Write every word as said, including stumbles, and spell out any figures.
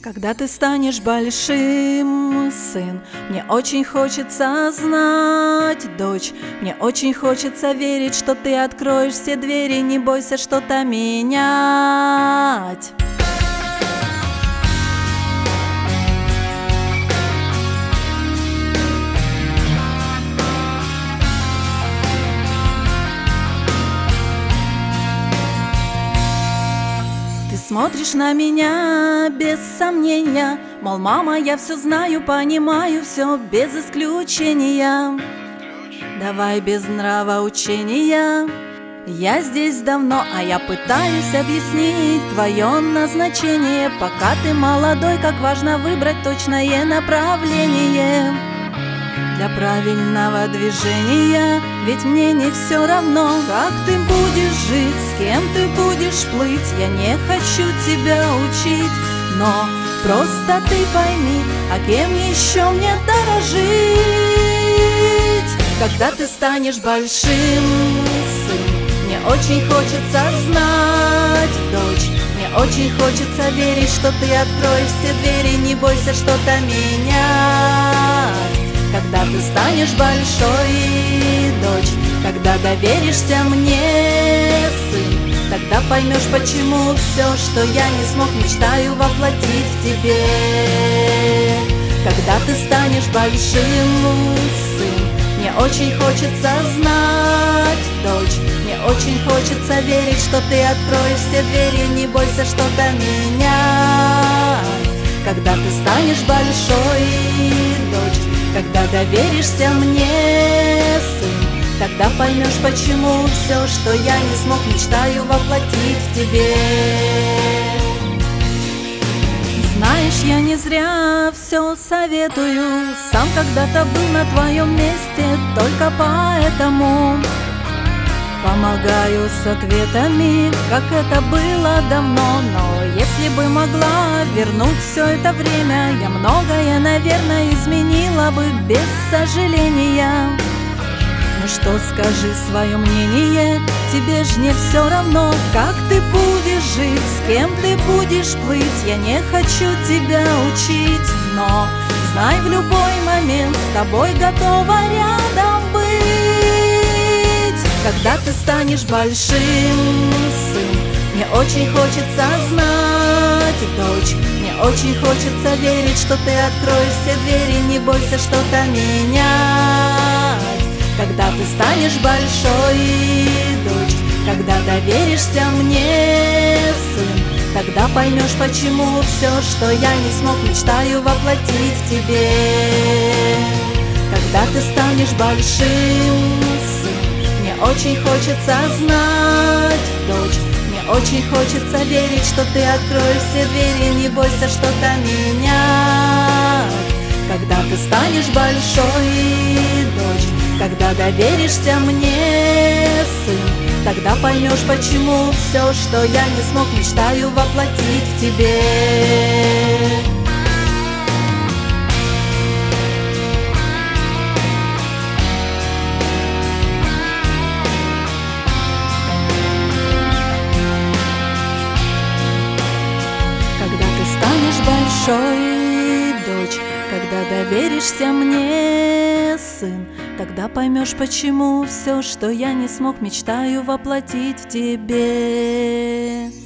Когда ты станешь большим, сын, мне очень хочется знать, дочь, мне очень хочется верить, что ты откроешь все двери, не бойся что-то менять. Ты смотришь на меня без сомнения, мол, мама, я все знаю, понимаю все без исключения. Давай без нравоучения. Я здесь давно, а я пытаюсь объяснить твое назначение. Пока ты молодой, как важно выбрать точное направление для правильного движения. Ведь мне не все равно, как ты будешь жить, с кем ты будешь плыть. Я не хочу тебя учить, но просто ты пойми, а кем еще мне дорожить. Когда ты станешь большим, сын, мне очень хочется знать, дочь, мне очень хочется верить, что ты откроешь все двери, не бойся что-то менять. Когда ты станешь большой, дочь, когда доверишься мне, сын, тогда поймешь, почему все, что я не смог, мечтаю воплотить в тебе. Когда ты станешь большим, сын, мне очень хочется знать, дочь, мне очень хочется верить, что ты откроешь все двери, не бойся что-то менять. Когда ты станешь большой, дочь, когда доверишься мне, сын, тогда поймешь, почему все, что я не смог, мечтаю воплотить в тебе. Знаешь, я не зря все советую, сам когда-то был на твоем месте, только поэтому помогаю с ответами, как это было давно. Но если бы могла вернуть все это время, я многое, наверное, изменила бы без сожаления. Ну что, скажи свое мнение, тебе ж не все равно, как ты будешь жить, с кем ты будешь плыть. Я не хочу тебя учить, но знай, в любой момент с тобой готова рядом быть. Когда ты станешь большим, сын, мне очень хочется знать, дочь, мне очень хочется верить, что ты откроешь все двери, не бойся что-то менять. Когда ты станешь большой, дочь, когда доверишься мне, сын, тогда поймешь, почему все, что я не смог, мечтаю воплотить в тебе. Когда ты станешь большим, сын, мне очень хочется знать, дочь, мне очень хочется верить, что ты откроешь все двери, не бойся что-то менять. Когда ты станешь большой, дочь, когда доверишься мне, сын, тогда поймешь, почему все, что я не смог, мечтаю воплотить в тебе. Когда ты станешь большой, дочь, когда доверишься мне, сын, тогда поймешь, почему все, что я не смог, мечтаю воплотить в тебе.